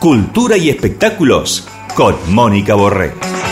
cultura y espectáculos con Mónica Borré.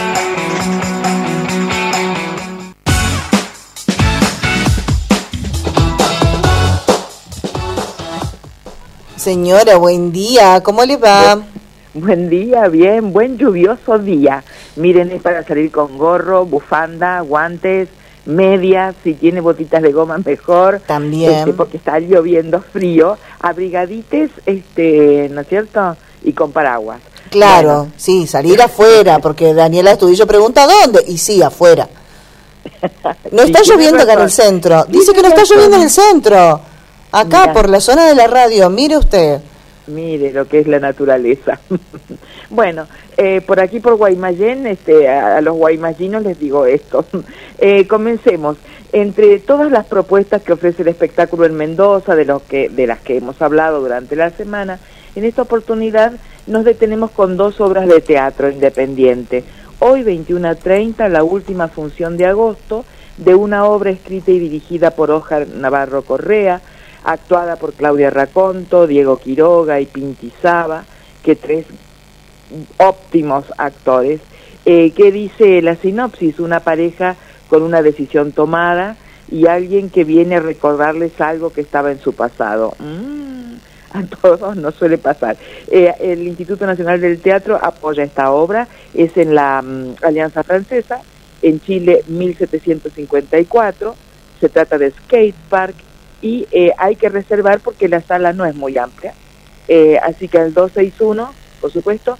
Señora, buen día, ¿cómo le va? Buen día, bien, buen lluvioso día. Miren, es para salir con gorro, bufanda, guantes, medias, si tiene botitas de goma mejor. También. Porque está lloviendo frío, abrigadites, ¿no es cierto? Y con paraguas. Claro, bueno. Sí, salir afuera, porque Daniela Estudillo pregunta ¿dónde? Y sí, afuera. No está lloviendo acá en el centro. Dice que no está lloviendo en el centro. Acá, Mirá. por la zona de la radio, mire usted. Mire lo que es la naturaleza. Bueno, por aquí por Guaymallén, a los guaymallinos les digo esto. Comencemos. Entre todas las propuestas que ofrece el espectáculo en Mendoza, de las que hemos hablado durante la semana, en esta oportunidad nos detenemos con 2 obras de teatro independiente. Hoy 21:30, la última función de agosto, de una obra escrita y dirigida por Óscar Navarro Correa, actuada por Claudia Raconto, Diego Quiroga y Pinti Saba, que 3 óptimos actores, que dice la sinopsis: una pareja con una decisión tomada y alguien que viene a recordarles algo que estaba en su pasado. A todos nos suele pasar. El Instituto Nacional del Teatro apoya esta obra, es en la Alianza Francesa, en Chile 1754, se trata de Skate Park, y hay que reservar porque la sala no es muy amplia, así que al 261, por supuesto,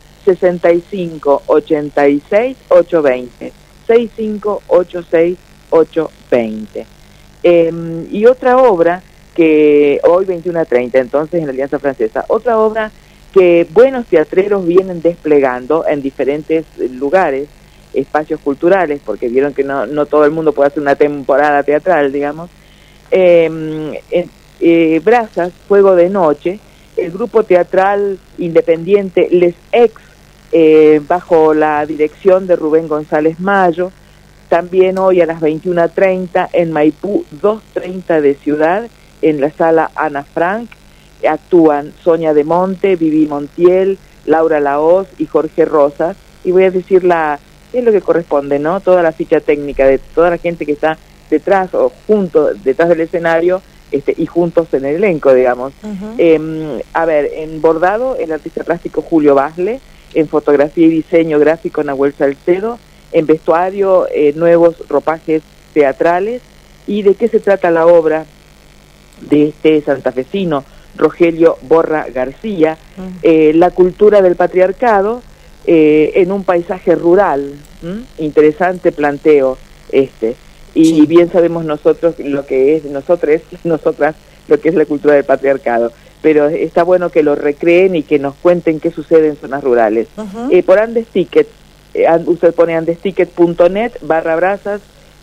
6586-820, 6586-820. Y otra obra que hoy 21:30, entonces en la Alianza Francesa, otra obra que buenos teatreros vienen desplegando en diferentes lugares, espacios culturales, porque vieron que no todo el mundo puede hacer una temporada teatral, digamos. Brazas, Fuego de Noche, el grupo teatral independiente Les Ex, bajo la dirección de Rubén González Mayo, también hoy a las 21:30 en Maipú 230 de Ciudad, en la sala Ana Frank, actúan Sonia de Monte, Vivi Montiel, Laura Laoz y Jorge Rosas, y voy a decir es lo que corresponde, ¿no? Toda la ficha técnica de toda la gente que está detrás o detrás del escenario, y juntos en el elenco, digamos. A ver, en bordado, el artista plástico Julio Basle, en fotografía y diseño gráfico Nahuel Salcedo, en vestuario, nuevos ropajes teatrales. ¿Y de qué se trata la obra de este santafesino, Rogelio Borra García? La cultura del patriarcado en un paisaje rural. Interesante planteo Y Sí. Bien sabemos nosotros lo que es, nosotras, lo que es la cultura del patriarcado. Pero está bueno que lo recreen y que nos cuenten qué sucede en zonas rurales. Por Andes Ticket, usted pone andesticket.net/brazas,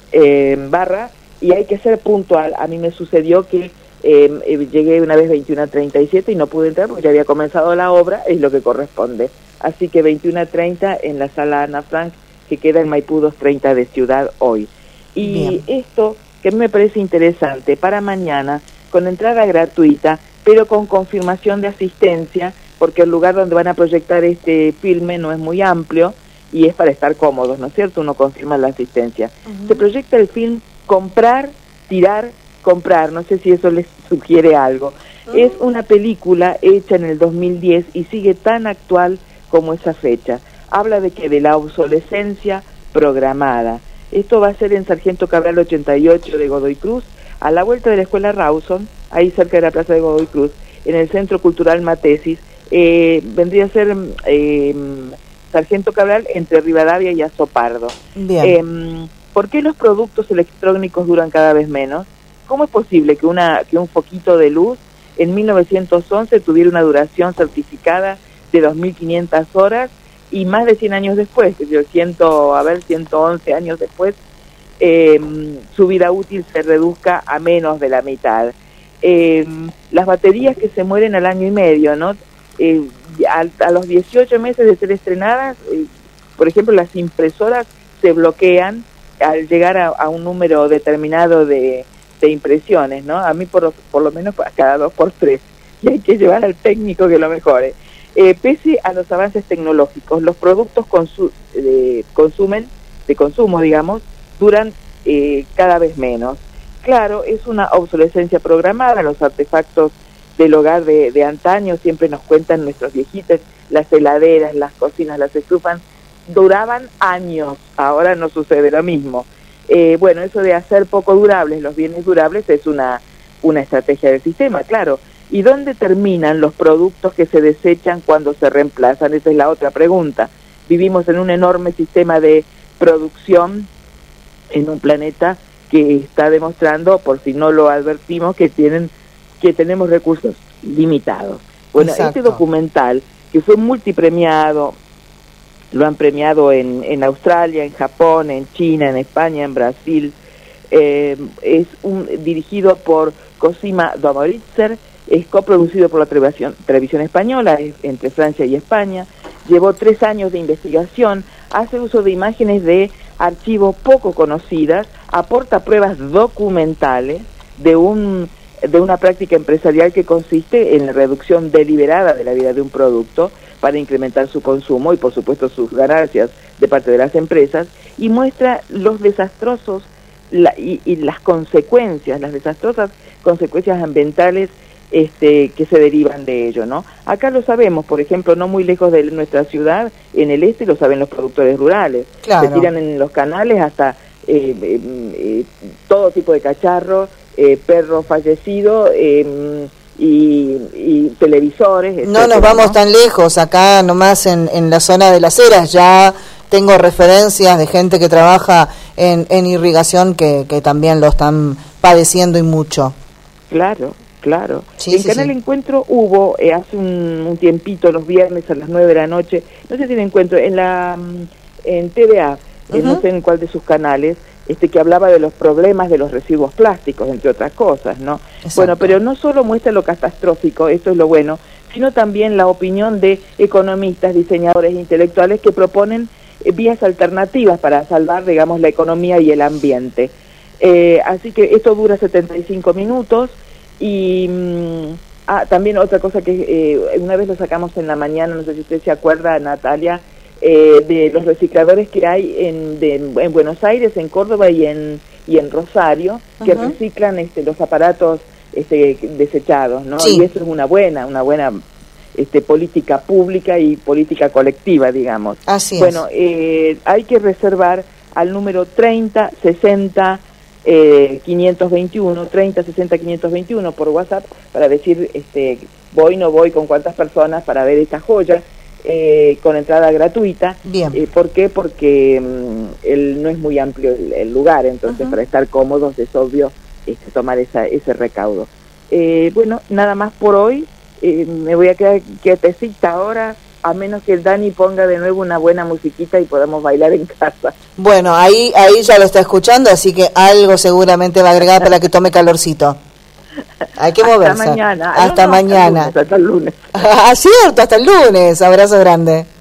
y hay que ser puntual. A mí me sucedió que llegué una vez 21:37 y no pude entrar porque ya había comenzado la obra, es lo que corresponde. Así que 21:30 en la sala Ana Frank, que queda en Maipú 230 de Ciudad hoy. Y Bien. esto, que a mí me parece interesante, para mañana, con entrada gratuita, pero con confirmación de asistencia, porque el lugar donde van a proyectar este filme no es muy amplio, y es para estar cómodos, ¿no es cierto? Uno confirma la asistencia. Se proyecta el film Comprar, Tirar, Comprar, no sé si eso les sugiere algo. Es una película hecha en el 2010 y sigue tan actual como esa fecha. Habla de la obsolescencia programada. Esto va a ser en Sargento Cabral 88 de Godoy Cruz, a la vuelta de la escuela Rawson, ahí cerca de la plaza de Godoy Cruz, en el Centro Cultural Matesis. Vendría a ser Sargento Cabral entre Rivadavia y Azopardo. ¿Por qué los productos electrónicos duran cada vez menos? ¿Cómo es posible que un foquito de luz en 1911 tuviera una duración certificada de 2.500 horas y más de 100 años después, 111 años después, su vida útil se reduzca a menos de la mitad? Las baterías que se mueren al año y medio, ¿no? A los 18 meses de ser estrenadas, por ejemplo, las impresoras se bloquean al llegar a un número determinado de impresiones, ¿no? A mí por lo menos cada 2 por 3, y hay que llevar al técnico que lo mejore. Pese a los avances tecnológicos, los productos de consumo, digamos, duran cada vez menos. Claro, es una obsolescencia programada. Los artefactos del hogar de antaño, siempre nos cuentan nuestros viejitos, las heladeras, las cocinas, las estufas, duraban años. Ahora no sucede lo mismo. Bueno, eso de hacer poco durables los bienes durables es una estrategia del sistema, claro. ¿Y dónde terminan los productos que se desechan cuando se reemplazan? Esa es la otra pregunta. Vivimos en un enorme sistema de producción en un planeta que está demostrando, por si no lo advertimos, que tenemos recursos limitados. Bueno, Exacto. Este documental, que fue multipremiado, lo han premiado en Australia, en Japón, en China, en España, en Brasil, es dirigido por Cosima Domoritzer, es coproducido por la televisión española, entre Francia y España, llevó 3 años de investigación, hace uso de imágenes de archivos poco conocidas, aporta pruebas documentales de una práctica empresarial que consiste en la reducción deliberada de la vida de un producto para incrementar su consumo y por supuesto sus ganancias de parte de las empresas, y muestra los desastrosos y las consecuencias, las desastrosas consecuencias ambientales que se derivan de ello, ¿no? Acá lo sabemos, por ejemplo, no muy lejos de nuestra ciudad, en el este, lo saben los productores rurales. Claro. Se tiran en los canales hasta todo tipo de cacharros, perros fallecidos y televisores, etcétera, No nos vamos tan lejos, acá nomás en la zona de Las Heras ya tengo referencias de gente que trabaja en irrigación que también lo están padeciendo y mucho. Claro. Sí, en Canal Encuentro hubo hace un tiempito, los viernes a las 9 de la noche, no sé si en Encuentro, en TVA, no sé en cuál de sus canales, que hablaba de los problemas de los residuos plásticos, entre otras cosas, ¿no? Exacto. Bueno, pero no solo muestra lo catastrófico, esto es lo bueno, sino también la opinión de economistas, diseñadores intelectuales que proponen vías alternativas para salvar, digamos, la economía y el ambiente. Así que esto dura 75 minutos. Y también otra cosa que una vez lo sacamos en la mañana, no sé si usted se acuerda, Natalia, de los recicladores que hay en Buenos Aires, en Córdoba y en Rosario, que reciclan los aparatos desechados, ¿no? Sí. Y eso es una buena política pública y política colectiva, digamos. Así es. Bueno, hay que reservar al número 3060 521, 3060-521 por WhatsApp para decir voy, no voy, con cuántas personas para ver esta joya, con entrada gratuita. Bien. ¿Por qué? Porque no es muy amplio el lugar, entonces para estar cómodos es obvio tomar ese recaudo. Bueno, nada más por hoy. Me voy a quedar quietecita ahora, a menos que el Dani ponga de nuevo una buena musiquita y podamos bailar en casa. Bueno, ahí ya lo está escuchando, así que algo seguramente va a agregar para que tome calorcito. Hay que moverse. Hasta mañana. Hasta mañana. Hasta el lunes. Ah, cierto, hasta el lunes. Abrazo grande.